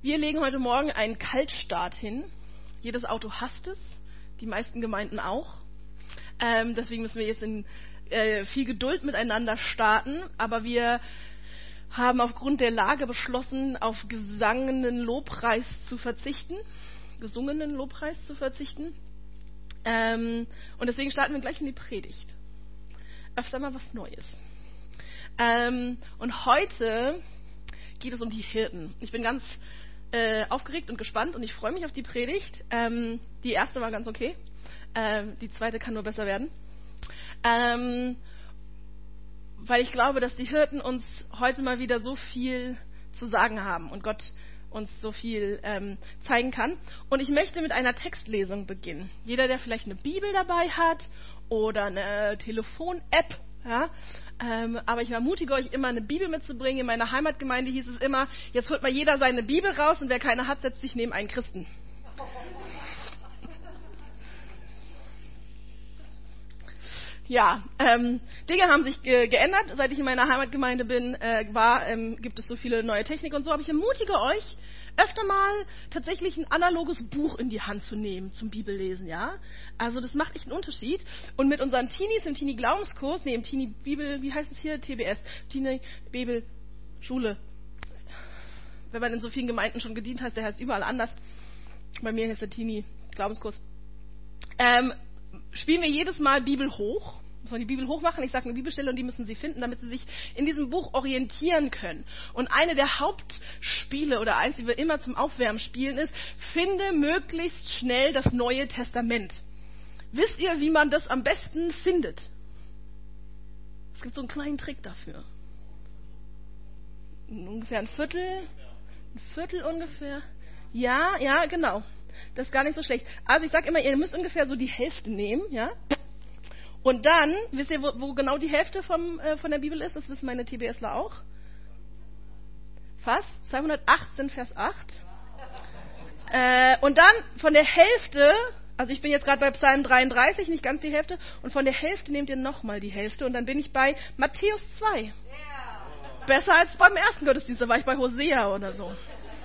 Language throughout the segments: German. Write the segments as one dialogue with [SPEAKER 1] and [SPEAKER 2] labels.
[SPEAKER 1] Wir legen heute Morgen einen Kaltstart hin. Jedes Auto hasst es, die meisten Gemeinden auch. Deswegen müssen wir jetzt in viel Geduld miteinander starten. Aber wir haben aufgrund der Lage beschlossen, auf gesungenen Lobpreis zu verzichten. Und deswegen starten wir gleich in die Predigt. Öfter mal was Neues. Und heute geht es um die Hirten. Ich bin ganz aufgeregt und gespannt und ich freue mich auf die Predigt. Die erste war ganz okay. Die zweite kann nur besser werden. Weil ich glaube, dass die Hirten uns heute mal wieder so viel zu sagen haben und Gott uns so viel zeigen kann. Und ich möchte mit einer Textlesung beginnen. Jeder, der vielleicht eine Bibel dabei hat oder eine Telefon-App, ja, aber ich ermutige euch immer, eine Bibel mitzubringen. In meiner Heimatgemeinde hieß es immer, jetzt holt mal jeder seine Bibel raus und wer keine hat, setzt sich neben einen Christen. Ja, Dinge haben sich geändert. Seit ich in meiner Heimatgemeinde gibt es so viele neue Technik und so. Aber ich ermutige euch, öfter mal tatsächlich ein analoges Buch in die Hand zu nehmen zum Bibellesen, ja. Also das macht echt einen Unterschied. Und mit unseren Teenies im Teenie-Glaubenskurs, im Teenie-Bibel, wie heißt es hier? TBS, Teenie-Bibel-Schule. Wenn man in so vielen Gemeinden schon gedient hat, der heißt überall anders. Bei mir heißt der Teenie-Glaubenskurs. Spielen wir jedes Mal Bibel hoch. Muss man die Bibel hochmachen, ich sage eine Bibelstelle und die müssen sie finden, damit sie sich in diesem Buch orientieren können. Und eine der Hauptspiele oder eins, die wir immer zum Aufwärmen spielen, ist, finde möglichst schnell das Neue Testament. Wisst ihr, wie man das am besten findet? Es gibt so einen kleinen Trick dafür. Ungefähr ein Viertel ungefähr. Ja, genau. Das ist gar nicht so schlecht. Also ich sage immer, ihr müsst ungefähr so die Hälfte nehmen, ja. Und dann, wisst ihr, wo genau die Hälfte von der Bibel ist? Das wissen meine TBSler auch. Fast. 218, Vers 8. Und dann von der Hälfte, also ich bin jetzt gerade bei Psalm 33, nicht ganz die Hälfte, und von der Hälfte nehmt ihr nochmal die Hälfte und dann bin ich bei Matthäus 2. Yeah. Besser als beim ersten Gottesdienst, da war ich bei Hosea oder so.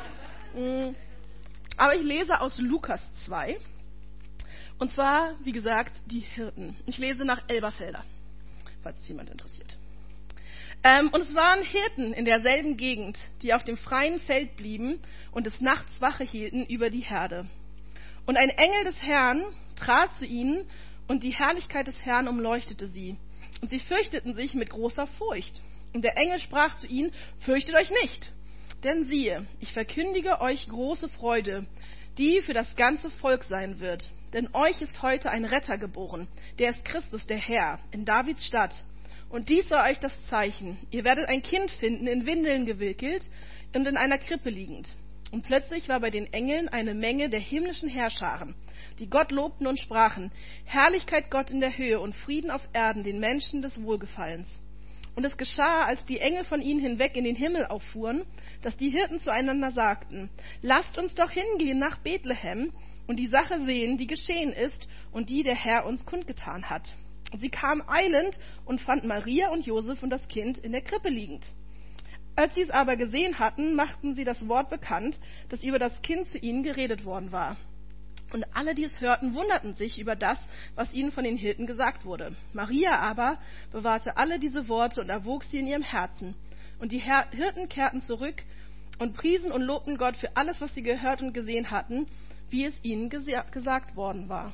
[SPEAKER 1] Aber ich lese aus Lukas 2. Und zwar, wie gesagt, die Hirten. Ich lese nach Elberfelder, falls es jemand interessiert. Und es waren Hirten in derselben Gegend, die auf dem freien Feld blieben und des Nachts Wache hielten über die Herde. Und ein Engel des Herrn trat zu ihnen und die Herrlichkeit des Herrn umleuchtete sie. Und sie fürchteten sich mit großer Furcht. Und der Engel sprach zu ihnen, fürchtet euch nicht. Denn siehe, ich verkündige euch große Freude, die für das ganze Volk sein wird. Denn euch ist heute ein Retter geboren, der ist Christus, der Herr, in Davids Stadt. Und dies soll euch das Zeichen. Ihr werdet ein Kind finden, in Windeln gewickelt und in einer Krippe liegend. Und plötzlich war bei den Engeln eine Menge der himmlischen Heerscharen, die Gott lobten und sprachen, Herrlichkeit Gott in der Höhe und Frieden auf Erden den Menschen des Wohlgefallens. Und es geschah, als die Engel von ihnen hinweg in den Himmel auffuhren, dass die Hirten zueinander sagten, lasst uns doch hingehen nach Bethlehem und die Sache sehen, die geschehen ist und die der Herr uns kundgetan hat. Und sie kamen eilend und fanden Maria und Josef und das Kind in der Krippe liegend. Als sie es aber gesehen hatten, machten sie das Wort bekannt, das über das Kind zu ihnen geredet worden war. Und alle, die es hörten, wunderten sich über das, was ihnen von den Hirten gesagt wurde. Maria aber bewahrte alle diese Worte und erwog sie in ihrem Herzen. Und die Hirten kehrten zurück und priesen und lobten Gott für alles, was sie gehört und gesehen hatten, wie es ihnen gesagt worden war.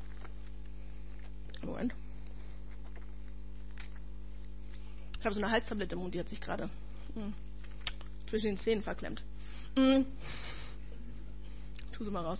[SPEAKER 1] Moment. Ich habe so eine Halstablette im Mund, die hat sich gerade zwischen den Zähnen verklemmt. Tu sie mal raus.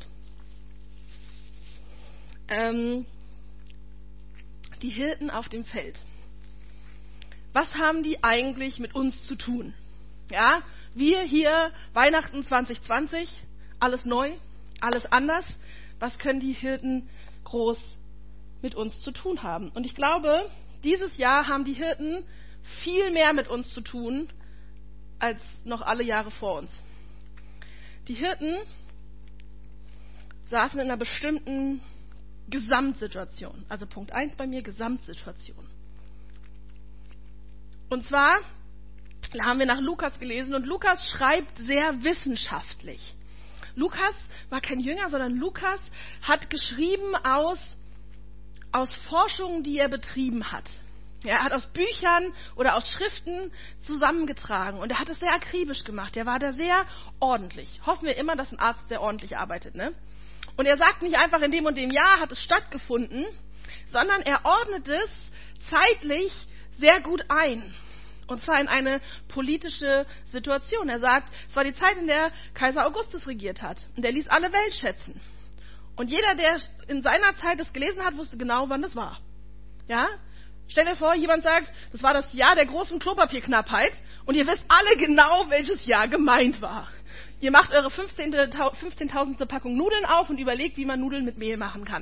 [SPEAKER 1] Die Hirten auf dem Feld. Was haben die eigentlich mit uns zu tun? Ja, wir hier, Weihnachten 2020, alles neu, alles anders. Was können die Hirten groß mit uns zu tun haben? Und ich glaube, dieses Jahr haben die Hirten viel mehr mit uns zu tun, als noch alle Jahre vor uns. Die Hirten saßen in einer bestimmten Gesamtsituation. Also Punkt 1 bei mir, Gesamtsituation. Und zwar Da haben wir nach Lukas gelesen und Lukas schreibt sehr wissenschaftlich. Lukas war kein Jünger, sondern Lukas hat geschrieben aus Forschungen, die er betrieben hat. Er hat aus Büchern oder aus Schriften zusammengetragen und er hat es sehr akribisch gemacht. Er war da sehr ordentlich. Hoffen wir immer, dass ein Arzt sehr ordentlich arbeitet, ne? Und er sagt nicht einfach, in dem und dem Jahr hat es stattgefunden, sondern er ordnet es zeitlich sehr gut ein. Und zwar in eine politische Situation. Er sagt, es war die Zeit, in der Kaiser Augustus regiert hat. Und er ließ alle Welt schätzen. Und jeder, der in seiner Zeit das gelesen hat, wusste genau, wann das war. Ja? Stell dir vor, jemand sagt, das war das Jahr der großen Klopapierknappheit. Und ihr wisst alle genau, welches Jahr gemeint war. Ihr macht eure 15.000. Packung Nudeln auf und überlegt, wie man Nudeln mit Mehl machen kann.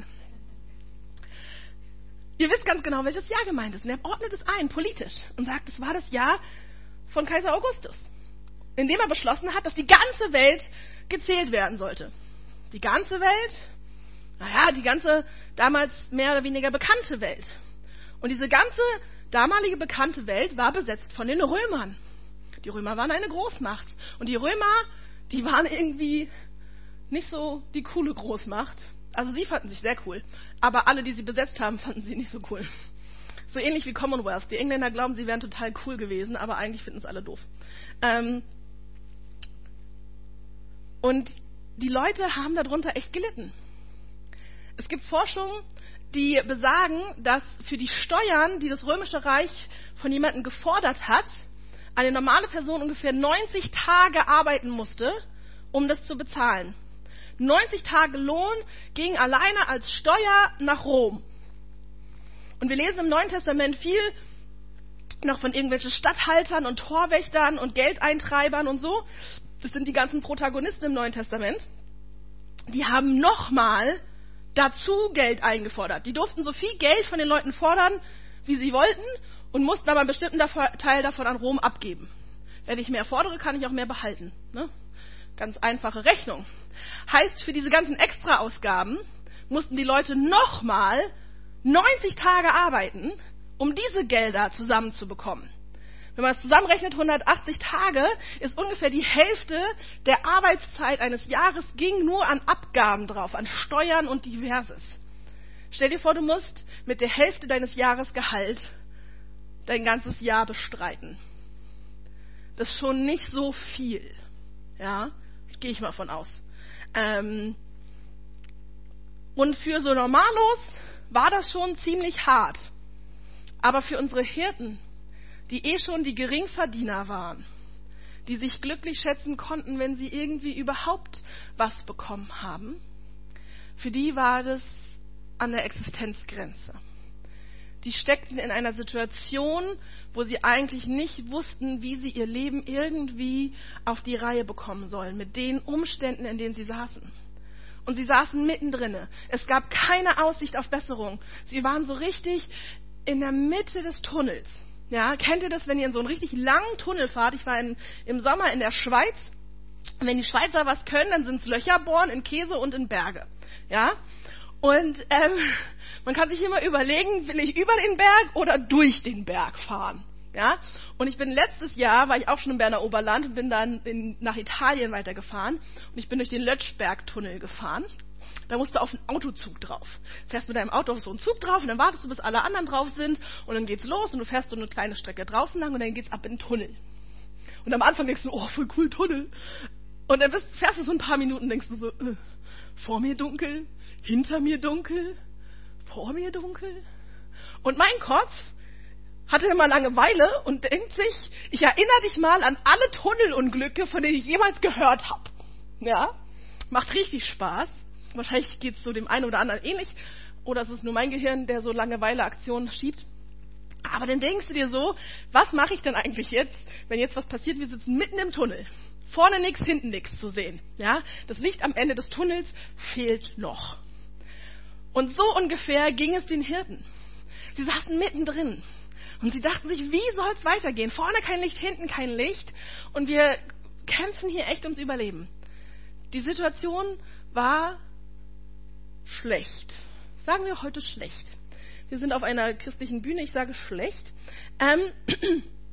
[SPEAKER 1] Ihr wisst ganz genau, welches Jahr gemeint ist. Und er ordnet es ein, politisch, und sagt, es war das Jahr von Kaiser Augustus, in dem er beschlossen hat, dass die ganze Welt gezählt werden sollte. Die ganze Welt? Naja, die ganze damals mehr oder weniger bekannte Welt. Und diese ganze damalige bekannte Welt war besetzt von den Römern. Die Römer waren eine Großmacht. Und die Römer, die waren irgendwie nicht so die coole Großmacht. Also sie fanden sich sehr cool. Aber alle, die sie besetzt haben, fanden sie nicht so cool. So ähnlich wie Commonwealth. Die Engländer glauben, sie wären total cool gewesen, aber eigentlich finden es alle doof. Und die Leute haben darunter echt gelitten. Es gibt Forschungen, die besagen, dass für die Steuern, die das Römische Reich von jemandem gefordert hat, eine normale Person ungefähr 90 Tage arbeiten musste, um das zu bezahlen. 90 Tage Lohn ging alleine als Steuer nach Rom. Und wir lesen im Neuen Testament viel noch von irgendwelchen Statthaltern und Torwächtern und Geldeintreibern und so. Das sind die ganzen Protagonisten im Neuen Testament. Die haben nochmal dazu Geld eingefordert. Die durften so viel Geld von den Leuten fordern, wie sie wollten, und mussten aber einen bestimmten Teil davon an Rom abgeben. Wenn ich mehr fordere, kann ich auch mehr behalten. Ne? Ganz einfache Rechnung. Heißt, für diese ganzen Extraausgaben mussten die Leute nochmal 90 Tage arbeiten, um diese Gelder zusammenzubekommen. Wenn man es zusammenrechnet, 180 Tage ist ungefähr die Hälfte der Arbeitszeit eines Jahres, ging nur an Abgaben drauf, an Steuern und Diverses. Stell dir vor, du musst mit der Hälfte deines Jahresgehalt dein ganzes Jahr bestreiten. Das ist schon nicht so viel. Ja, gehe ich mal von aus. Und für so Normalos war das schon ziemlich hart. Aber für unsere Hirten, die schon die Geringverdiener waren, die sich glücklich schätzen konnten, wenn sie irgendwie überhaupt was bekommen haben, für die war das an der Existenzgrenze. Die steckten in einer Situation, wo sie eigentlich nicht wussten, wie sie ihr Leben irgendwie auf die Reihe bekommen sollen, mit den Umständen, in denen sie saßen. Und sie saßen mittendrin. Es gab keine Aussicht auf Besserung. Sie waren so richtig in der Mitte des Tunnels. Ja, kennt ihr das, wenn ihr in so einen richtig langen Tunnel fahrt? Ich war im Sommer in der Schweiz. Und wenn die Schweizer was können, dann sind es Löcher bohren in Käse und in Berge. Ja, und man kann sich immer überlegen, will ich über den Berg oder durch den Berg fahren? Ja, und letztes Jahr war ich auch schon im Berner Oberland und bin dann nach Italien weitergefahren. Und ich bin durch den Lötschbergtunnel gefahren. Da musst du auf einen Autozug drauf. Fährst mit deinem Auto auf so einen Zug drauf und dann wartest du, bis alle anderen drauf sind und dann geht's los und du fährst so eine kleine Strecke draußen lang und dann geht's ab in den Tunnel. Und am Anfang denkst du, oh, voll cool, Tunnel. Und dann fährst du so ein paar Minuten und denkst du so, vor mir dunkel, hinter mir dunkel, vor mir dunkel. Und mein Kopf hatte immer Langeweile und denkt sich, ich erinnere dich mal an alle Tunnelunglücke, von denen ich jemals gehört habe. Ja, macht richtig Spaß. Wahrscheinlich geht es so dem einen oder anderen ähnlich. Oder es ist nur mein Gehirn, der so Langeweile-Aktionen schiebt. Aber dann denkst du dir so, was mache ich denn eigentlich jetzt, wenn jetzt was passiert? Wir sitzen mitten im Tunnel. Vorne nichts, hinten nichts zu sehen. Ja? Das Licht am Ende des Tunnels fehlt noch. Und so ungefähr ging es den Hirten. Sie saßen mittendrin. Und sie dachten sich, wie soll es weitergehen? Vorne kein Licht, hinten kein Licht. Und wir kämpfen hier echt ums Überleben. Die Situation war schlecht. Sagen wir heute schlecht. Wir sind auf einer christlichen Bühne, ich sage schlecht.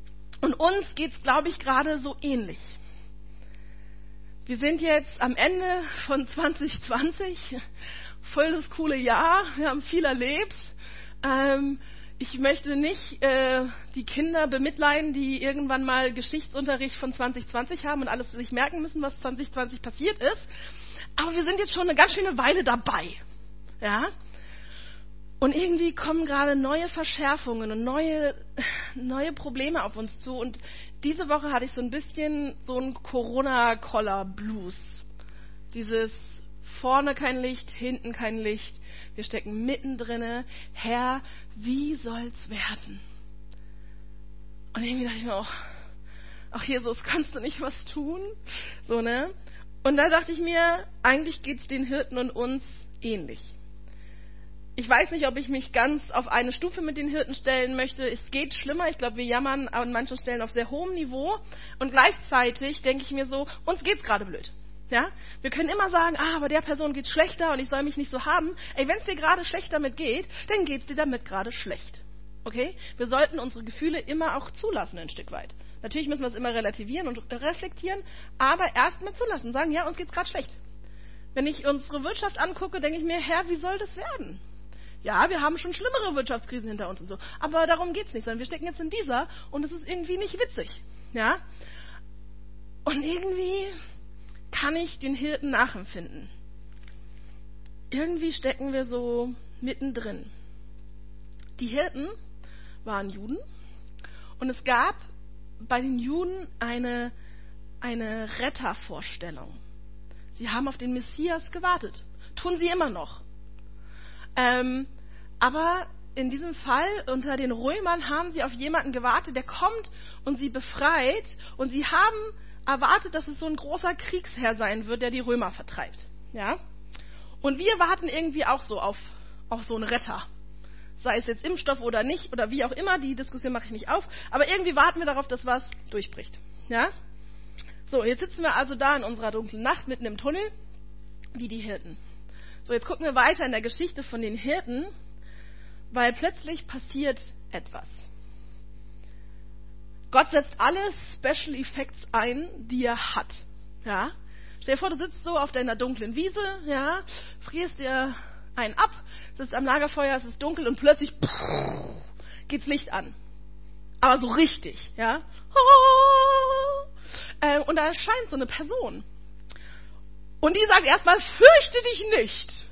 [SPEAKER 1] Und uns geht's, glaube ich, gerade so ähnlich. Wir sind jetzt am Ende von 2020, voll das coole Jahr, wir haben viel erlebt. Ich möchte nicht die Kinder bemitleiden, die irgendwann mal Geschichtsunterricht von 2020 haben und alles sich merken müssen, was 2020 passiert ist. Aber wir sind jetzt schon eine ganz schöne Weile dabei. Ja? Und irgendwie kommen gerade neue Verschärfungen und neue Probleme auf uns zu. Und diese Woche hatte ich so ein bisschen so einen Corona-Koller-Blues. Dieses vorne kein Licht, hinten kein Licht. Wir stecken mittendrin. Herr, wie soll's werden? Und irgendwie dachte ich mir auch, ach Jesus, kannst du nicht was tun? So, ne? Und da dachte ich mir, eigentlich geht's den Hirten und uns ähnlich. Ich weiß nicht, ob ich mich ganz auf eine Stufe mit den Hirten stellen möchte. Es geht schlimmer. Ich glaube, wir jammern an manchen Stellen auf sehr hohem Niveau. Und gleichzeitig denke ich mir so, uns geht's gerade blöd. Ja? Wir können immer sagen, aber der Person geht's schlechter und ich soll mich nicht so haben. Ey, wenn es dir gerade schlecht damit geht, dann geht's dir damit gerade schlecht. Okay? Wir sollten unsere Gefühle immer auch zulassen, ein Stück weit. Natürlich müssen wir es immer relativieren und reflektieren, aber erstmal zulassen. Sagen, ja, uns geht's gerade schlecht. Wenn ich unsere Wirtschaft angucke, denke ich mir, Herr, wie soll das werden? Ja, wir haben schon schlimmere Wirtschaftskrisen hinter uns und so. Aber darum geht's nicht, sondern wir stecken jetzt in dieser und es ist irgendwie nicht witzig. Ja? Und irgendwie kann ich den Hirten nachempfinden. Irgendwie stecken wir so mittendrin. Die Hirten waren Juden und es gab bei den Juden eine Rettervorstellung. Sie haben auf den Messias gewartet. Tun sie immer noch. Aber in diesem Fall unter den Römern haben sie auf jemanden gewartet, der kommt und sie befreit. Und sie haben erwartet, dass es so ein großer Kriegsherr sein wird, der die Römer vertreibt. Ja? Und wir warten irgendwie auch so auf so einen Retter. Sei es jetzt Impfstoff oder nicht oder wie auch immer, die Diskussion mache ich nicht auf. Aber irgendwie warten wir darauf, dass was durchbricht. Ja? So, jetzt sitzen wir also da in unserer dunklen Nacht mitten im Tunnel, wie die Hirten. So, jetzt gucken wir weiter in der Geschichte von den Hirten, weil plötzlich passiert etwas. Gott setzt alle Special Effects ein, die er hat. Ja? Stell dir vor, du sitzt so auf deiner dunklen Wiese, ja, frierst dir einen ab, sitzt am Lagerfeuer, es ist dunkel und plötzlich geht's Licht an. Aber so richtig, ja. Und da erscheint so eine Person. Und die sagt erstmal, fürchte dich nicht.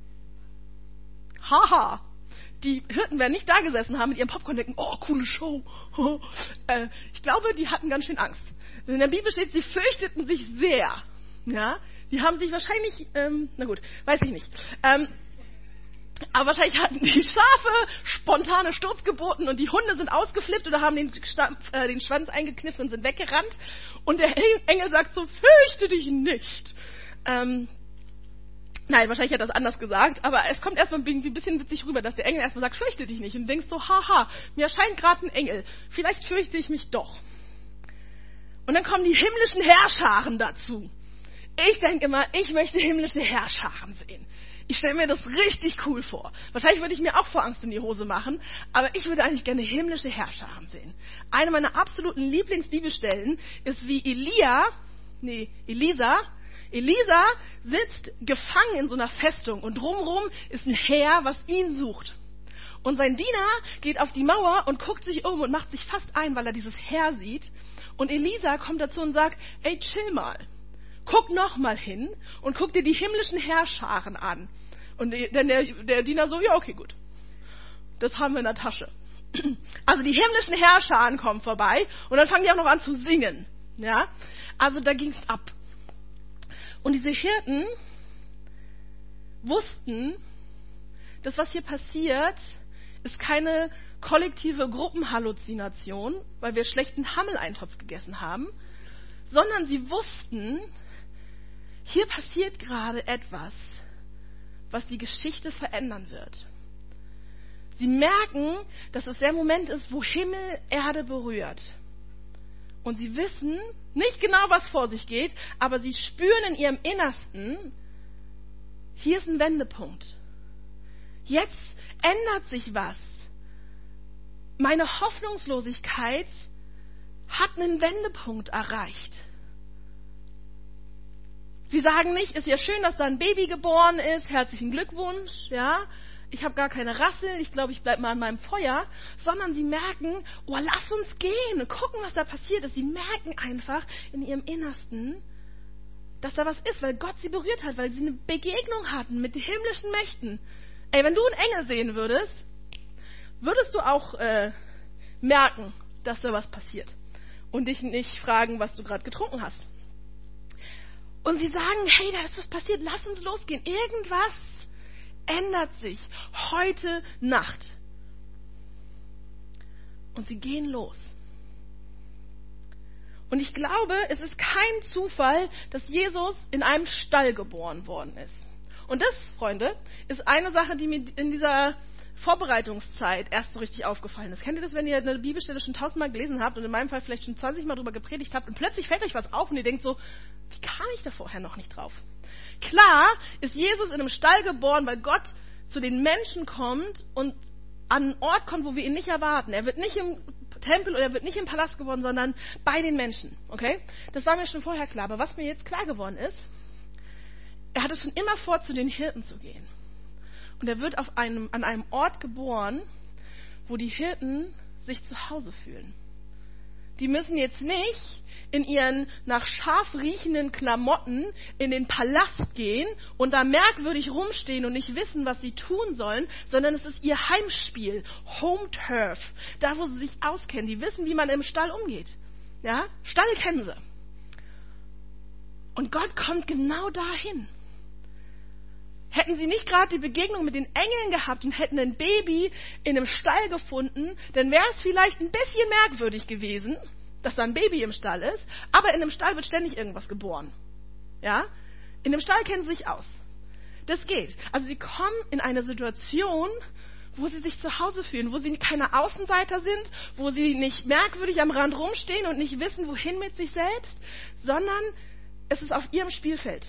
[SPEAKER 1] Haha. Die Hirten werden nicht da gesessen haben mit ihrem Popcorn und denken, oh, coole Show. Ich glaube, die hatten ganz schön Angst. In der Bibel steht, sie fürchteten sich sehr. Ja? Die haben sich wahrscheinlich, na gut, weiß ich nicht. Aber wahrscheinlich hatten die Schafe spontane Sturz geboten und die Hunde sind ausgeflippt oder haben den Schwanz eingekniffen und sind weggerannt. Und der Engel sagt so, fürchte dich nicht. Nein, wahrscheinlich hat er das anders gesagt, aber es kommt erstmal irgendwie ein bisschen witzig rüber, dass der Engel erstmal sagt, fürchte dich nicht. Und du denkst so, haha, mir erscheint gerade ein Engel, vielleicht fürchte ich mich doch. Und dann kommen die himmlischen Heerscharen dazu. Ich denke immer, ich möchte himmlische Heerscharen sehen. Ich stelle mir das richtig cool vor. Wahrscheinlich würde ich mir auch vor Angst in die Hose machen, aber ich würde eigentlich gerne himmlische Heerscharen sehen. Eine meiner absoluten Lieblingsbibelstellen ist, wie Elisa sitzt gefangen in so einer Festung und drumherum ist ein Heer, was ihn sucht. Und sein Diener geht auf die Mauer und guckt sich um und macht sich fast ein, weil er dieses Heer sieht. Und Elisa kommt dazu und sagt, ey, chill mal. Guck noch mal hin und guck dir die himmlischen Heerscharen an. Und der Diener so, ja, okay, gut. Das haben wir in der Tasche. Also die himmlischen Heerscharen kommen vorbei und dann fangen die auch noch an zu singen. Ja? Also da ging's ab. Und diese Hirten wussten, das, was hier passiert, ist keine kollektive Gruppenhalluzination, weil wir schlechten Hammeleintopf gegessen haben, sondern sie wussten, hier passiert gerade etwas, was die Geschichte verändern wird. Sie merken, dass es der Moment ist, wo Himmel Erde berührt. Und sie wissen nicht genau, was vor sich geht, aber sie spüren in ihrem Innersten, hier ist ein Wendepunkt. Jetzt ändert sich was. Meine Hoffnungslosigkeit hat einen Wendepunkt erreicht. Sie sagen nicht, ist ja schön, dass da ein Baby geboren ist, herzlichen Glückwunsch, ja, ich habe gar keine Rassel, ich glaube, ich bleibe mal an meinem Feuer, sondern sie merken, oh, lass uns gehen und gucken, was da passiert ist. Sie merken einfach in ihrem Innersten, dass da was ist, weil Gott sie berührt hat, weil sie eine Begegnung hatten mit den himmlischen Mächten. Ey, wenn du einen Engel sehen würdest, würdest du auch merken, dass da was passiert und dich nicht fragen, was du gerade getrunken hast. Und sie sagen, hey, da ist was passiert, lass uns losgehen. Irgendwas ändert sich heute Nacht. Und sie gehen los. Und ich glaube, es ist kein Zufall, dass Jesus in einem Stall geboren worden ist. Und das, Freunde, ist eine Sache, die mir in dieser Vorbereitungszeit erst so richtig aufgefallen ist. Kennt ihr das, wenn ihr eine Bibelstelle schon 1000-mal gelesen habt und in meinem Fall vielleicht schon 20-mal drüber gepredigt habt und plötzlich fällt euch was auf und ihr denkt so, wie kam ich da vorher noch nicht drauf? Klar ist Jesus in einem Stall geboren, weil Gott zu den Menschen kommt und an einen Ort kommt, wo wir ihn nicht erwarten. Er wird nicht im Tempel oder er wird nicht im Palast geboren, sondern bei den Menschen. Okay? Das war mir schon vorher klar. Aber was mir jetzt klar geworden ist, er hatte schon immer vor, zu den Hirten zu gehen. Und er wird an einem Ort geboren, wo die Hirten sich zu Hause fühlen. Die müssen jetzt nicht in ihren nach Schaf riechenden Klamotten in den Palast gehen und da merkwürdig rumstehen und nicht wissen, was sie tun sollen, sondern es ist ihr Heimspiel, Home Turf, da wo sie sich auskennen. Die wissen, wie man im Stall umgeht. Ja? Stall kennen sie. Und Gott kommt genau dahin. Hätten sie nicht gerade die Begegnung mit den Engeln gehabt und hätten ein Baby in einem Stall gefunden, dann wäre es vielleicht ein bisschen merkwürdig gewesen, dass da ein Baby im Stall ist, aber in einem Stall wird ständig irgendwas geboren. Ja? In einem Stall kennen sie sich aus. Das geht. Also sie kommen in eine Situation, wo sie sich zu Hause fühlen, wo sie keine Außenseiter sind, wo sie nicht merkwürdig am Rand rumstehen und nicht wissen, wohin mit sich selbst, sondern es ist auf ihrem Spielfeld.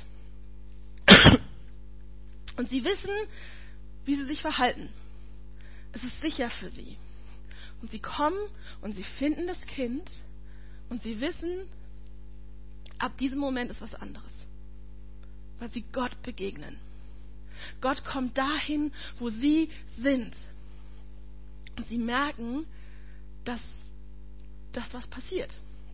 [SPEAKER 1] Und sie wissen, wie sie sich verhalten. Es ist sicher für sie. Und sie kommen und sie finden das Kind und sie wissen, ab diesem Moment ist was anderes. Weil sie Gott begegnen. Gott kommt dahin, wo sie sind. Und sie merken, dass was passiert.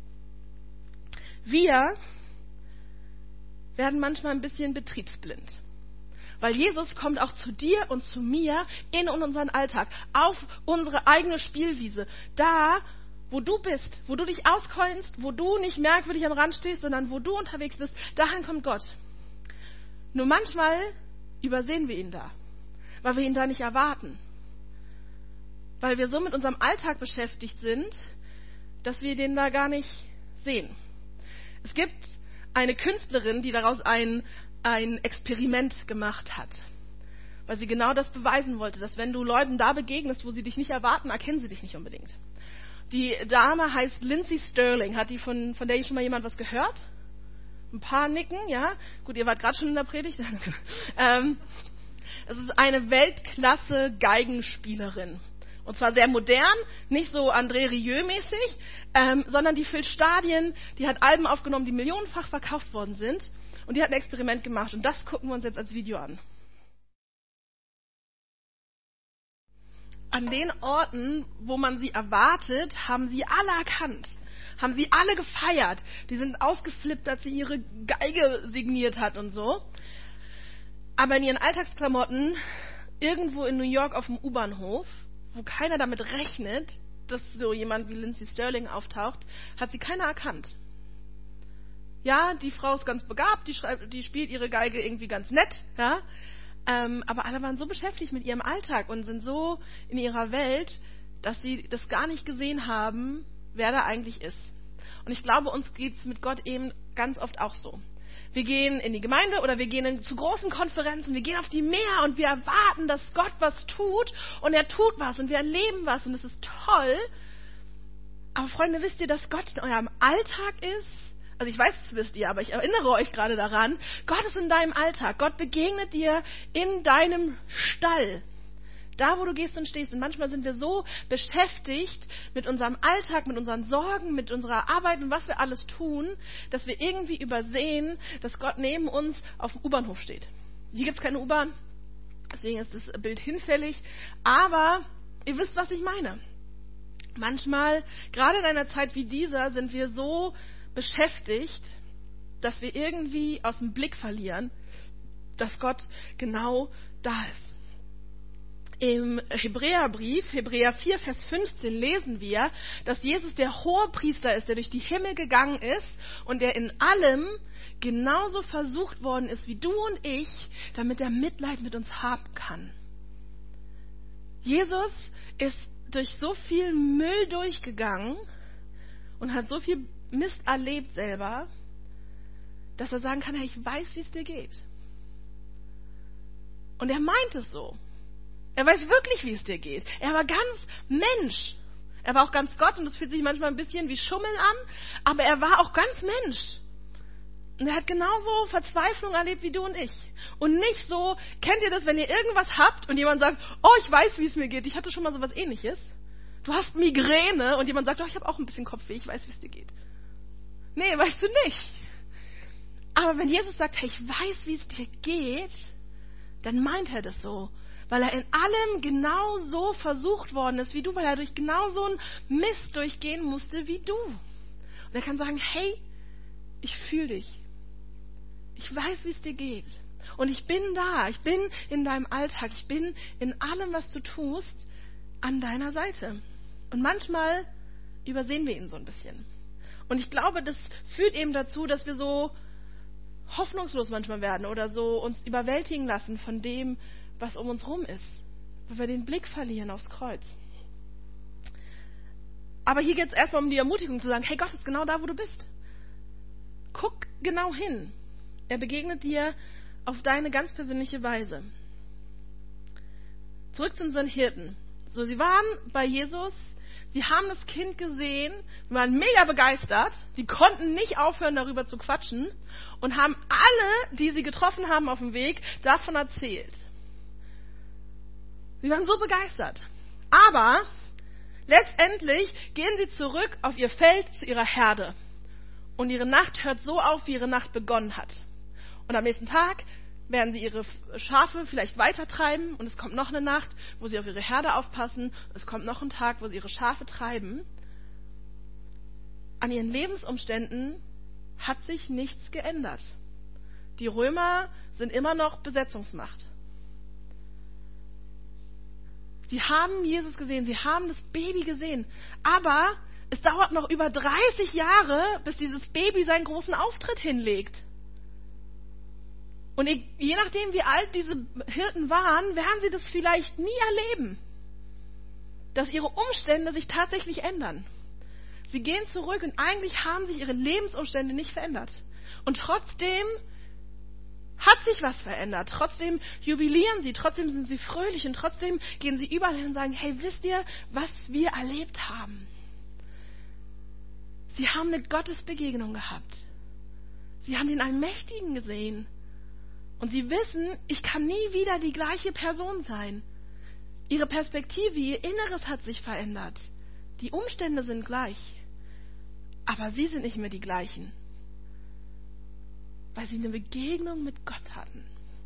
[SPEAKER 1] Wir werden manchmal ein bisschen betriebsblind. Weil Jesus kommt auch zu dir und zu mir in unseren Alltag, auf unsere eigene Spielwiese. Da, wo du bist, wo du dich auskennst, wo du nicht merkwürdig am Rand stehst, sondern wo du unterwegs bist, dahin kommt Gott. Nur manchmal übersehen wir ihn da, weil wir ihn da nicht erwarten. Weil wir so mit unserem Alltag beschäftigt sind, dass wir den da gar nicht sehen. Es gibt eine Künstlerin, die daraus ein Experiment gemacht hat, weil sie genau das beweisen wollte, dass wenn du Leuten da begegnest, wo sie dich nicht erwarten, erkennen sie dich nicht unbedingt. Die Dame heißt Lindsay Sterling. Hat die von der schon mal jemand was gehört? Ein paar nicken, ja? Gut, ihr wart gerade schon in der Predigt. Es ist eine Weltklasse Geigenspielerin. Und zwar sehr modern, nicht so André Rieu-mäßig, sondern die füllt Stadien, die hat Alben aufgenommen, die millionenfach verkauft worden sind. Und die hat ein Experiment gemacht und das gucken wir uns jetzt als Video an. An den Orten, wo man sie erwartet, haben sie alle erkannt, haben sie alle gefeiert. Die sind ausgeflippt, als sie ihre Geige signiert hat und so. Aber in ihren Alltagsklamotten, irgendwo in New York auf dem U-Bahnhof, wo keiner damit rechnet, dass so jemand wie Lindsay Sterling auftaucht, hat sie keiner erkannt. Ja, die Frau ist ganz begabt, die spielt ihre Geige irgendwie ganz nett, ja. Aber alle waren so beschäftigt mit ihrem Alltag und sind so in ihrer Welt, dass sie das gar nicht gesehen haben, wer da eigentlich ist. Und ich glaube, uns geht's mit Gott eben ganz oft auch so. Wir gehen in die Gemeinde oder wir gehen zu großen Konferenzen, wir gehen auf die Meer und wir erwarten, dass Gott was tut und er tut was und wir erleben was und es ist toll. Aber Freunde, wisst ihr, dass Gott in eurem Alltag ist? Also ich weiß, das wisst ihr, aber ich erinnere euch gerade daran, Gott ist in deinem Alltag. Gott begegnet dir in deinem Stall. Da, wo du gehst und stehst. Und manchmal sind wir so beschäftigt mit unserem Alltag, mit unseren Sorgen, mit unserer Arbeit und was wir alles tun, dass wir irgendwie übersehen, dass Gott neben uns auf dem U-Bahnhof steht. Hier gibt es keine U-Bahn, deswegen ist das Bild hinfällig. Aber ihr wisst, was ich meine. Manchmal, gerade in einer Zeit wie dieser, sind wir so beschäftigt, dass wir irgendwie aus dem Blick verlieren, dass Gott genau da ist. Im Hebräerbrief, Hebräer 4, Vers 15, lesen wir, dass Jesus der Hohepriester ist, der durch die Himmel gegangen ist und der in allem genauso versucht worden ist wie du und ich, damit er Mitleid mit uns haben kann. Jesus ist durch so viel Müll durchgegangen und hat so viel Mist erlebt selber, dass er sagen kann, hey, ich weiß, wie es dir geht. Und er meint es so. Er weiß wirklich, wie es dir geht. Er war ganz Mensch. Er war auch ganz Gott und das fühlt sich manchmal ein bisschen wie Schummeln an, aber er war auch ganz Mensch. Und er hat genauso Verzweiflung erlebt wie du und ich. Und nicht so, kennt ihr das, wenn ihr irgendwas habt und jemand sagt, oh, ich weiß, wie es mir geht. Ich hatte schon mal sowas Ähnliches. Du hast Migräne und jemand sagt, oh, ich habe auch ein bisschen Kopfweh, ich weiß, wie es dir geht. Nee, weißt du nicht. Aber wenn Jesus sagt, hey, ich weiß, wie es dir geht, dann meint er das so. Weil er in allem genau so versucht worden ist wie du, weil er durch genau so einen Mist durchgehen musste wie du. Und er kann sagen, hey, ich fühle dich. Ich weiß, wie es dir geht. Und ich bin da. Ich bin in deinem Alltag. Ich bin in allem, was du tust, an deiner Seite. Und manchmal übersehen wir ihn so ein bisschen. Und ich glaube, das führt eben dazu, dass wir so hoffnungslos manchmal werden oder so uns überwältigen lassen von dem, was um uns rum ist. Weil wir den Blick verlieren aufs Kreuz. Aber hier geht es erstmal um die Ermutigung zu sagen, hey, Gott ist genau da, wo du bist. Guck genau hin. Er begegnet dir auf deine ganz persönliche Weise. Zurück zu unseren Hirten. So, sie waren bei Jesus, sie haben das Kind gesehen, waren mega begeistert, die konnten nicht aufhören, darüber zu quatschen und haben alle, die sie getroffen haben auf dem Weg, davon erzählt. Sie waren so begeistert. Aber letztendlich gehen sie zurück auf ihr Feld zu ihrer Herde. Und ihre Nacht hört so auf, wie ihre Nacht begonnen hat. Und am nächsten Tag werden sie ihre Schafe vielleicht weitertreiben und es kommt noch eine Nacht, wo sie auf ihre Herde aufpassen. Es kommt noch ein Tag, wo sie ihre Schafe treiben. An ihren Lebensumständen hat sich nichts geändert. Die Römer sind immer noch Besetzungsmacht. Sie haben Jesus gesehen, sie haben das Baby gesehen, aber es dauert noch über 30 Jahre, bis dieses Baby seinen großen Auftritt hinlegt. Und je nachdem, wie alt diese Hirten waren, werden sie das vielleicht nie erleben, dass ihre Umstände sich tatsächlich ändern. Sie gehen zurück und eigentlich haben sich ihre Lebensumstände nicht verändert. Und trotzdem hat sich was verändert. Trotzdem jubilieren sie, trotzdem sind sie fröhlich und trotzdem gehen sie überall hin und sagen, hey, wisst ihr, was wir erlebt haben? Sie haben eine Gottesbegegnung gehabt. Sie haben den Allmächtigen gesehen. Und sie wissen, ich kann nie wieder die gleiche Person sein. Ihre Perspektive, ihr Inneres hat sich verändert. Die Umstände sind gleich. Aber sie sind nicht mehr die gleichen. Weil sie eine Begegnung mit Gott hatten.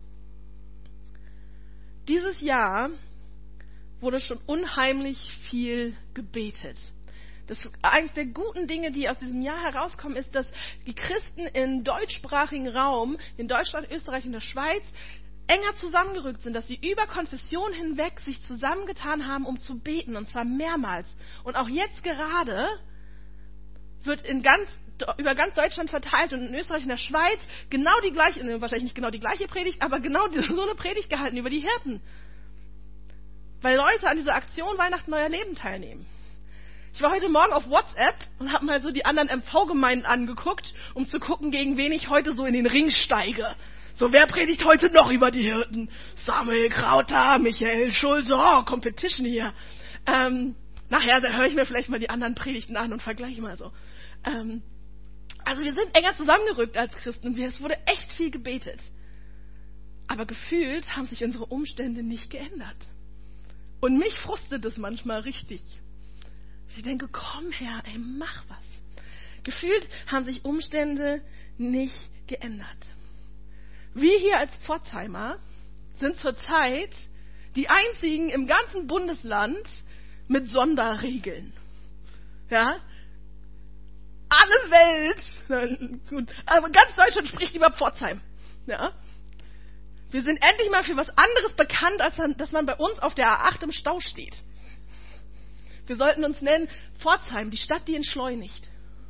[SPEAKER 1] Dieses Jahr wurde schon unheimlich viel gebetet. Eines der guten Dinge, die aus diesem Jahr herauskommen, ist, dass die Christen im deutschsprachigen Raum, in Deutschland, Österreich und der Schweiz, enger zusammengerückt sind, dass sie über Konfessionen hinweg sich zusammengetan haben, um zu beten, und zwar mehrmals. Und auch jetzt gerade wird über ganz Deutschland verteilt und in Österreich und der Schweiz genau die gleiche, wahrscheinlich nicht genau die gleiche Predigt, aber genau so eine Predigt gehalten über die Hirten. Weil Leute an dieser Aktion Weihnachten Neuer Leben teilnehmen. Ich war heute Morgen auf WhatsApp und habe mal so die anderen MV-Gemeinden angeguckt, um zu gucken, gegen wen ich heute so in den Ring steige. So, wer predigt heute noch über die Hirten? Samuel Krauter, Michael Schulze, Competition hier. Nachher höre ich mir vielleicht mal die anderen Predigten an und vergleiche mal so. Also wir sind enger zusammengerückt als Christen und es wurde echt viel gebetet. Aber gefühlt haben sich unsere Umstände nicht geändert. Und mich frustet es manchmal richtig. Ich denke, komm her, ey, mach was. Gefühlt haben sich Umstände nicht geändert. Wir hier als Pforzheimer sind zurzeit die einzigen im ganzen Bundesland mit Sonderregeln. Ja? Alle Welt, gut, aber ganz Deutschland spricht über Pforzheim. Ja? Wir sind endlich mal für was anderes bekannt, als dass man bei uns auf der A8 im Stau steht. Wir sollten uns nennen Pforzheim, die Stadt, die entschleunigt.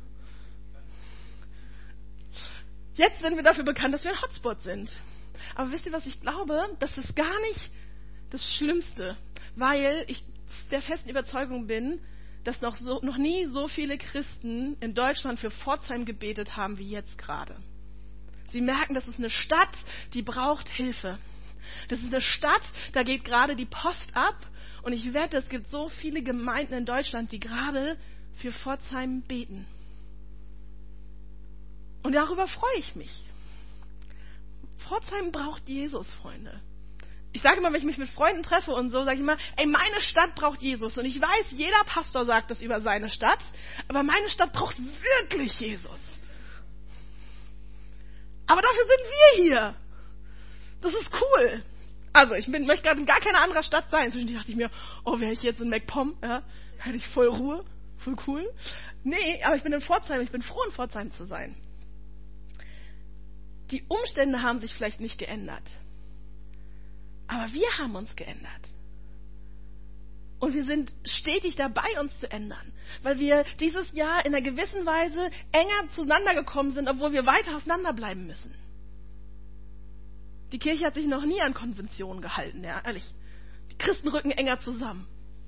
[SPEAKER 1] Jetzt sind wir dafür bekannt, dass wir ein Hotspot sind. Aber wisst ihr, was ich glaube? Das ist gar nicht das Schlimmste, weil ich der festen Überzeugung bin, dass noch nie so viele Christen in Deutschland für Pforzheim gebetet haben wie jetzt gerade. Sie merken, das ist eine Stadt, die braucht Hilfe. Das ist eine Stadt, da geht gerade die Post ab. Und ich wette, es gibt so viele Gemeinden in Deutschland, die gerade für Pforzheim beten. Und darüber freue ich mich. Pforzheim braucht Jesus, Freunde. Ich sage immer, wenn ich mich mit Freunden treffe und so, sage ich immer, ey, meine Stadt braucht Jesus. Und ich weiß, jeder Pastor sagt das über seine Stadt, aber meine Stadt braucht wirklich Jesus. Aber dafür sind wir hier. Das ist cool. Also, möchte gerade in gar keine andere Stadt sein. Zwischendurch dachte ich mir, oh, wäre ich jetzt in MacPom, ja, hätte ich voll Ruhe, voll cool. Nee, aber ich bin in Pforzheim, ich bin froh, in Pforzheim zu sein. Die Umstände haben sich vielleicht nicht geändert. Aber wir haben uns geändert. Und wir sind stetig dabei, uns zu ändern. Weil wir dieses Jahr in einer gewissen Weise enger zueinander gekommen sind, obwohl wir weiter auseinanderbleiben müssen. Die Kirche hat sich noch nie an Konventionen gehalten, ja, ehrlich. Die Christen rücken enger zusammen.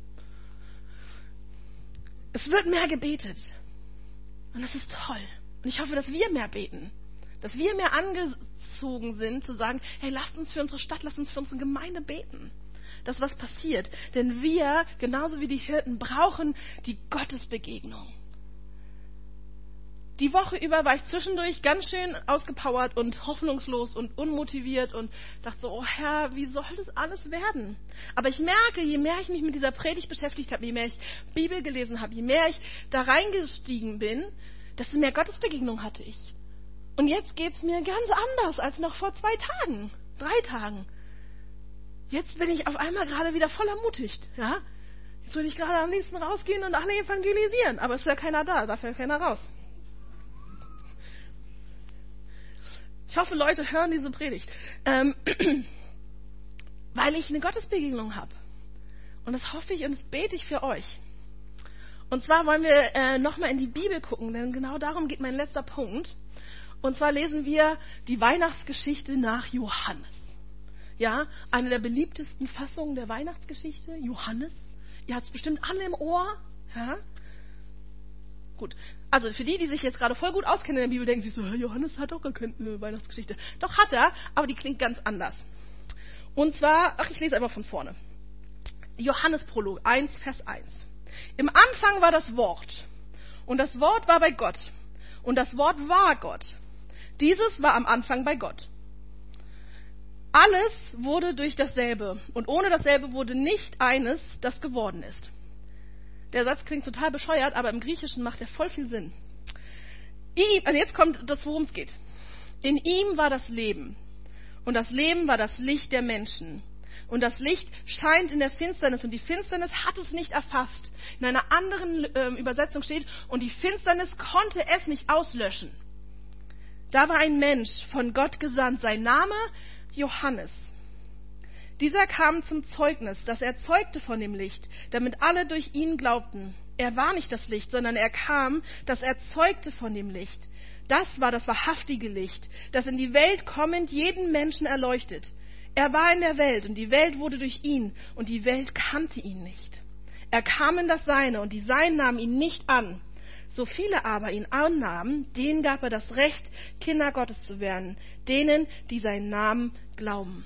[SPEAKER 1] Es wird mehr gebetet. Und das ist toll. Und ich hoffe, dass wir mehr beten. Dass wir mehr angezogen sind, zu sagen, hey, lasst uns für unsere Stadt, lasst uns für unsere Gemeinde beten. Dass was passiert. Denn wir, genauso wie die Hirten, brauchen die Gottesbegegnung. Die Woche über war ich zwischendurch ganz schön ausgepowert und hoffnungslos und unmotiviert und dachte so, oh Herr, wie soll das alles werden? Aber ich merke, je mehr ich mich mit dieser Predigt beschäftigt habe, je mehr ich Bibel gelesen habe, je mehr ich da reingestiegen bin, desto mehr Gottesbegegnung hatte ich. Und jetzt geht's mir ganz anders als noch vor 2 Tagen, 3 Tagen. Jetzt bin ich auf einmal gerade wieder voll ermutigt. Ja? Jetzt würde ich gerade am liebsten rausgehen und alle evangelisieren. Aber es ist ja keiner da, darf ja keiner raus. Ich hoffe, Leute hören diese Predigt. Weil ich eine Gottesbegegnung habe. Und das hoffe ich und das bete ich für euch. Und zwar wollen wir nochmal in die Bibel gucken, denn genau darum geht mein letzter Punkt. Und zwar lesen wir die Weihnachtsgeschichte nach Johannes. Ja, eine der beliebtesten Fassungen der Weihnachtsgeschichte, Johannes. Ihr habt es bestimmt alle im Ohr. Ja? Gut, also für die sich jetzt gerade voll gut auskennen in der Bibel, denken sich so, Johannes hat doch gar keine Weihnachtsgeschichte. Doch hat er, aber die klingt ganz anders. Und zwar, ich lese einfach von vorne. Johannes-Prolog 1, Vers 1. Im Anfang war das Wort. Und das Wort war bei Gott. Und das Wort war Gott. Dieses war am Anfang bei Gott. Alles wurde durch dasselbe. Und ohne dasselbe wurde nicht eines, das geworden ist. Der Satz klingt total bescheuert, aber im Griechischen macht er voll viel Sinn. Also jetzt kommt das, worum es geht. In ihm war das Leben. Und das Leben war das Licht der Menschen. Und das Licht scheint in der Finsternis. Und die Finsternis hat es nicht erfasst. In einer anderen Übersetzung steht, und die Finsternis konnte es nicht auslöschen. Da war ein Mensch von Gott gesandt. Sein Name Johannes. Dieser kam zum Zeugnis, das er zeugte von dem Licht, damit alle durch ihn glaubten. Er war nicht das Licht, sondern er kam, das er zeugte von dem Licht. Das war das wahrhaftige Licht, das in die Welt kommend jeden Menschen erleuchtet. Er war in der Welt und die Welt wurde durch ihn und die Welt kannte ihn nicht. Er kam in das Seine und die Seinen nahmen ihn nicht an. So viele aber ihn annahmen, denen gab er das Recht, Kinder Gottes zu werden, denen, die seinen Namen glauben.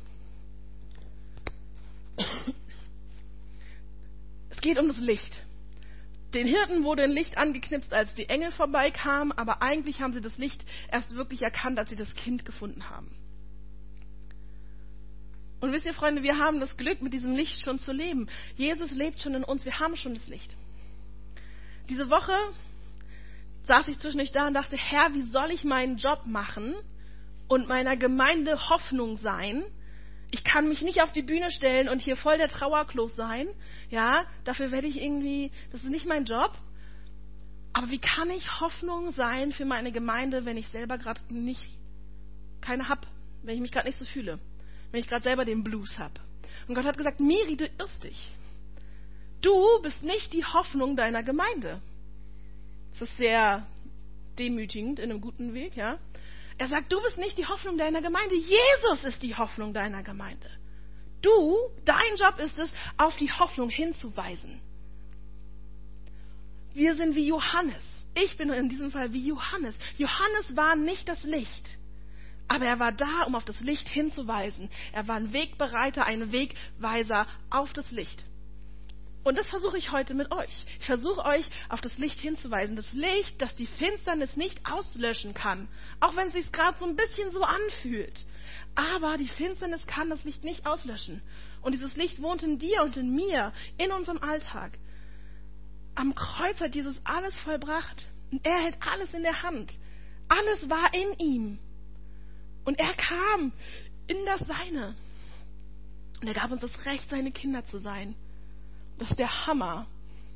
[SPEAKER 1] Es geht um das Licht. Den Hirten wurde ein Licht angeknipst, als die Engel vorbeikamen, aber eigentlich haben sie das Licht erst wirklich erkannt, als sie das Kind gefunden haben. Und wisst ihr, Freunde, wir haben das Glück, mit diesem Licht schon zu leben. Jesus lebt schon in uns, wir haben schon das Licht. Diese Woche saß ich zwischendurch da und dachte, Herr, wie soll ich meinen Job machen und meiner Gemeinde Hoffnung sein? Ich kann mich nicht auf die Bühne stellen und hier voll der Trauerklos sein. Ja, dafür werde ich irgendwie, das ist nicht mein Job. Aber wie kann ich Hoffnung sein für meine Gemeinde, wenn ich selber gerade keine hab, wenn ich mich gerade nicht so fühle, wenn ich gerade selber den Blues hab? Und Gott hat gesagt, Miri, du irrst dich. Du bist nicht die Hoffnung deiner Gemeinde. Das ist sehr demütigend in einem guten Weg, ja. Er sagt, du bist nicht die Hoffnung deiner Gemeinde. Jesus ist die Hoffnung deiner Gemeinde. Dein Job ist es, auf die Hoffnung hinzuweisen. Wir sind wie Johannes. Ich bin in diesem Fall wie Johannes. Johannes war nicht das Licht, aber er war da, um auf das Licht hinzuweisen. Er war ein Wegbereiter, ein Wegweiser auf das Licht. Und das versuche ich heute mit euch. Ich versuche euch auf das Licht hinzuweisen. Das Licht, das die Finsternis nicht auslöschen kann. Auch wenn es sich gerade so ein bisschen so anfühlt. Aber die Finsternis kann das Licht nicht auslöschen. Und dieses Licht wohnt in dir und in mir, in unserem Alltag. Am Kreuz hat Jesus alles vollbracht. Und er hält alles in der Hand. Alles war in ihm. Und er kam in das Seine. Und er gab uns das Recht, seine Kinder zu sein. Das ist der Hammer.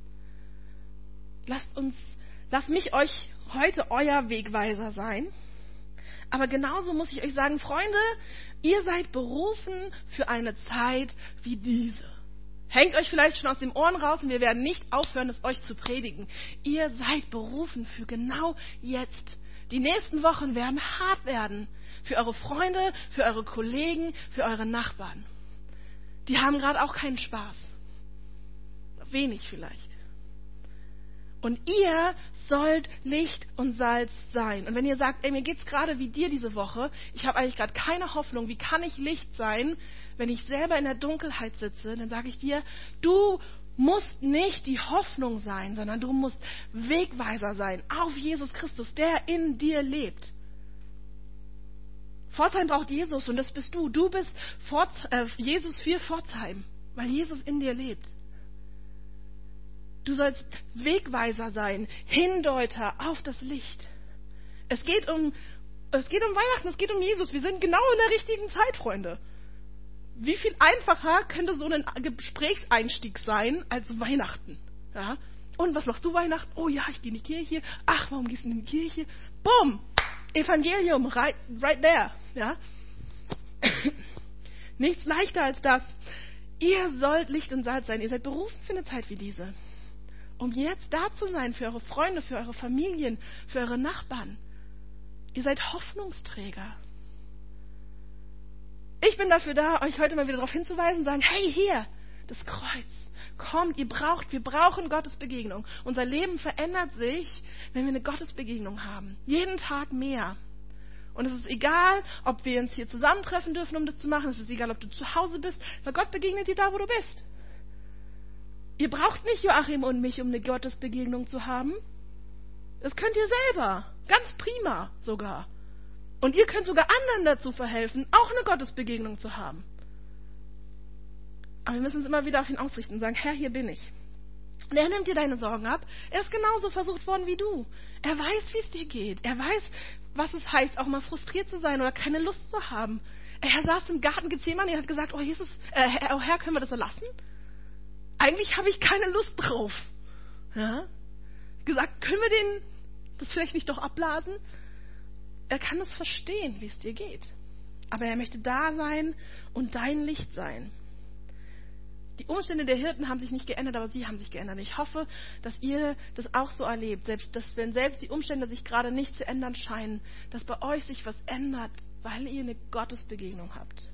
[SPEAKER 1] Lasst mich euch heute euer Wegweiser sein. Aber genauso muss ich euch sagen, Freunde, ihr seid berufen für eine Zeit wie diese. Hängt euch vielleicht schon aus den Ohren raus und wir werden nicht aufhören, es euch zu predigen. Ihr seid berufen für genau jetzt. Die nächsten Wochen werden hart werden. Für eure Freunde, für eure Kollegen, für eure Nachbarn. Die haben gerade auch keinen Spaß. Wenig vielleicht. Und ihr sollt Licht und Salz sein. Und wenn ihr sagt, mir geht's gerade wie dir diese Woche, ich habe eigentlich gerade keine Hoffnung, wie kann ich Licht sein, wenn ich selber in der Dunkelheit sitze, dann sage ich dir, du musst nicht die Hoffnung sein, sondern du musst Wegweiser sein auf Jesus Christus, der in dir lebt. Pforzheim braucht Jesus und das bist du. Du bist Jesus für Pforzheim, weil Jesus in dir lebt. Du sollst Wegweiser sein, Hindeuter auf das Licht. Es geht um Weihnachten, es geht um Jesus. Wir sind genau in der richtigen Zeit, Freunde. Wie viel einfacher könnte so ein Gesprächseinstieg sein als Weihnachten? Ja? Und was machst du Weihnachten? Oh ja, ich gehe in die Kirche. Ach, warum gehst du in die Kirche? Bumm! Evangelium, right there. Ja? Nichts leichter als das. Ihr sollt Licht und Salz sein. Ihr seid berufen für eine Zeit wie diese. Um jetzt da zu sein für eure Freunde, für eure Familien, für eure Nachbarn. Ihr seid Hoffnungsträger. Ich bin dafür da, euch heute mal wieder darauf hinzuweisen und sagen, hey, hier, das Kreuz. Kommt, wir brauchen Gottes Begegnung. Unser Leben verändert sich, wenn wir eine Gottesbegegnung haben. Jeden Tag mehr. Und es ist egal, ob wir uns hier zusammentreffen dürfen, um das zu machen. Es ist egal, ob du zu Hause bist, weil Gott begegnet dir da, wo du bist. Ihr braucht nicht Joachim und mich, um eine Gottesbegegnung zu haben. Das könnt ihr selber. Ganz prima sogar. Und ihr könnt sogar anderen dazu verhelfen, auch eine Gottesbegegnung zu haben. Aber wir müssen uns immer wieder auf ihn ausrichten und sagen, Herr, hier bin ich. Und er nimmt dir deine Sorgen ab. Er ist genauso versucht worden wie du. Er weiß, wie es dir geht. Er weiß, was es heißt, auch mal frustriert zu sein oder keine Lust zu haben. Er saß im Garten Gethsemane und hat gesagt, oh Herr, können wir das so lassen? Eigentlich habe ich keine Lust drauf. Ja? Gesagt, können wir das vielleicht nicht doch abblasen? Er kann es verstehen, wie es dir geht. Aber er möchte da sein und dein Licht sein. Die Umstände der Hirten haben sich nicht geändert, aber sie haben sich geändert. Und ich hoffe, dass ihr das auch so erlebt, wenn selbst die Umstände sich gerade nicht zu ändern scheinen, dass bei euch sich was ändert, weil ihr eine Gottesbegegnung habt.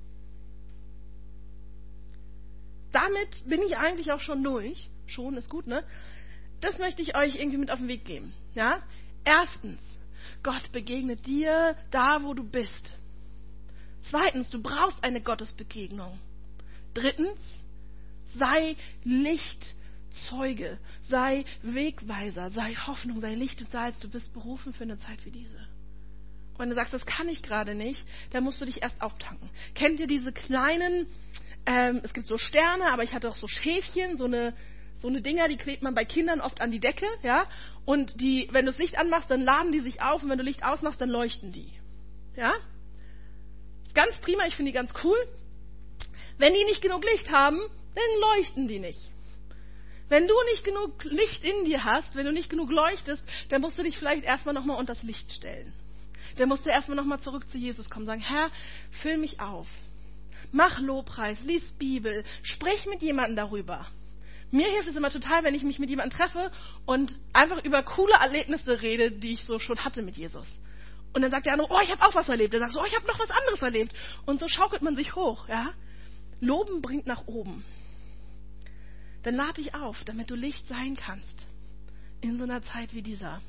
[SPEAKER 1] Damit bin ich eigentlich auch schon durch. Schon ist gut, ne? Das möchte ich euch irgendwie mit auf den Weg geben. Ja? Erstens, Gott begegnet dir da, wo du bist. Zweitens, du brauchst eine Gottesbegegnung. Drittens, sei Lichtzeuge, sei Wegweiser, sei Hoffnung, sei Licht und Salz. Du bist berufen für eine Zeit wie diese. wenn du sagst, das kann ich gerade nicht, dann musst du dich erst auftanken. Kennt ihr diese kleinen, es gibt so Sterne, aber ich hatte auch so Schäfchen, so eine Dinger, die klebt man bei Kindern oft an die Decke, ja, und die, wenn du das Licht anmachst, dann laden die sich auf, und wenn du Licht ausmachst, dann leuchten die, ja. Ist ganz prima, ich finde die ganz cool. Wenn die nicht genug Licht haben, dann leuchten die nicht. Wenn du nicht genug Licht in dir hast, wenn du nicht genug leuchtest, dann musst du dich vielleicht erstmal nochmal unter das Licht stellen. Dann musst du erstmal nochmal zurück zu Jesus kommen, sagen, Herr, füll mich auf. Mach Lobpreis, lies Bibel, sprich mit jemandem darüber. Mir hilft es immer total, wenn ich mich mit jemandem treffe und einfach über coole Erlebnisse rede, die ich so schon hatte mit Jesus. Und dann sagt der andere, oh, ich habe auch was erlebt. Der sagt so, oh, ich habe noch was anderes erlebt. Und so schaukelt man sich hoch, ja. Loben bringt nach oben. Dann lad dich auf, damit du Licht sein kannst. In so einer Zeit wie dieser.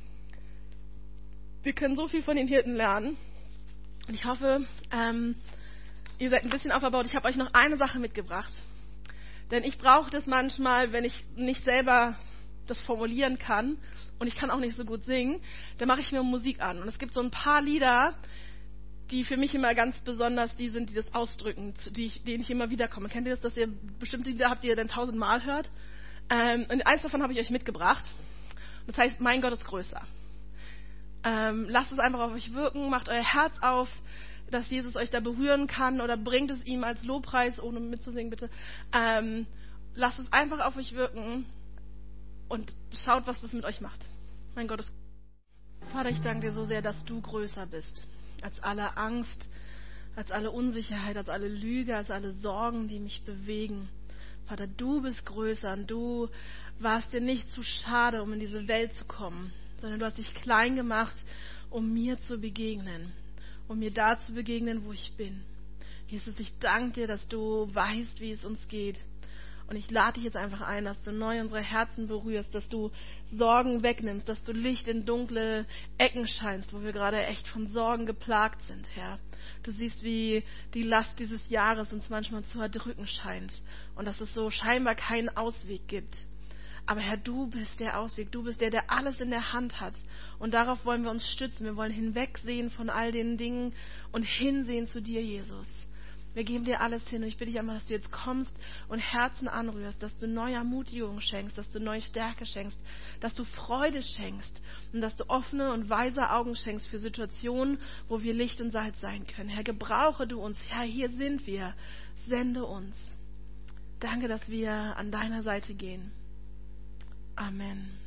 [SPEAKER 1] Wir können so viel von den Hirten lernen. Und ich hoffe, ihr seid ein bisschen aufgebaut. Ich habe euch noch eine Sache mitgebracht. Denn ich brauche das manchmal, wenn ich nicht selber das formulieren kann und ich kann auch nicht so gut singen, dann mache ich mir Musik an. Und es gibt so ein paar Lieder, die für mich immer ganz besonders die sind, die das ausdrücken, denen ich immer wieder komme. Kennt ihr das, dass ihr bestimmte Lieder habt, die ihr dann 1000-mal hört? Und eins davon habe ich euch mitgebracht. Das heißt, mein Gott ist größer. Lasst es einfach auf euch wirken, macht euer Herz auf, dass Jesus euch da berühren kann, oder bringt es ihm als Lobpreis, ohne mitzusingen bitte. Lasst es einfach auf euch wirken und schaut, was das mit euch macht. Mein Gott ist Vater, ich danke dir so sehr, dass du größer bist als alle Angst, als alle Unsicherheit, als alle Lüge, als alle Sorgen, die mich bewegen. Vater, du bist größer und du warst dir nicht zu schade, um in diese Welt zu kommen, sondern du hast dich klein gemacht, um mir zu begegnen, um mir da zu begegnen, wo ich bin. Jesus, ich danke dir, dass du weißt, wie es uns geht. Und ich lade dich jetzt einfach ein, dass du neu unsere Herzen berührst, dass du Sorgen wegnimmst, dass du Licht in dunkle Ecken scheinst, wo wir gerade echt von Sorgen geplagt sind, Herr. Du siehst, wie die Last dieses Jahres uns manchmal zu erdrücken scheint und dass es so scheinbar keinen Ausweg gibt. Aber Herr, du bist der Ausweg, du bist der alles in der Hand hat. Und darauf wollen wir uns stützen. Wir wollen hinwegsehen von all den Dingen und hinsehen zu dir, Jesus. Wir geben dir alles hin und ich bitte dich einfach, dass du jetzt kommst und Herzen anrührst, dass du neue Ermutigung schenkst, dass du neue Stärke schenkst, dass du Freude schenkst und dass du offene und weise Augen schenkst für Situationen, wo wir Licht und Salz sein können. Herr, gebrauche du uns. Herr, hier sind wir. Sende uns. Danke, dass wir an deiner Seite gehen. Amen.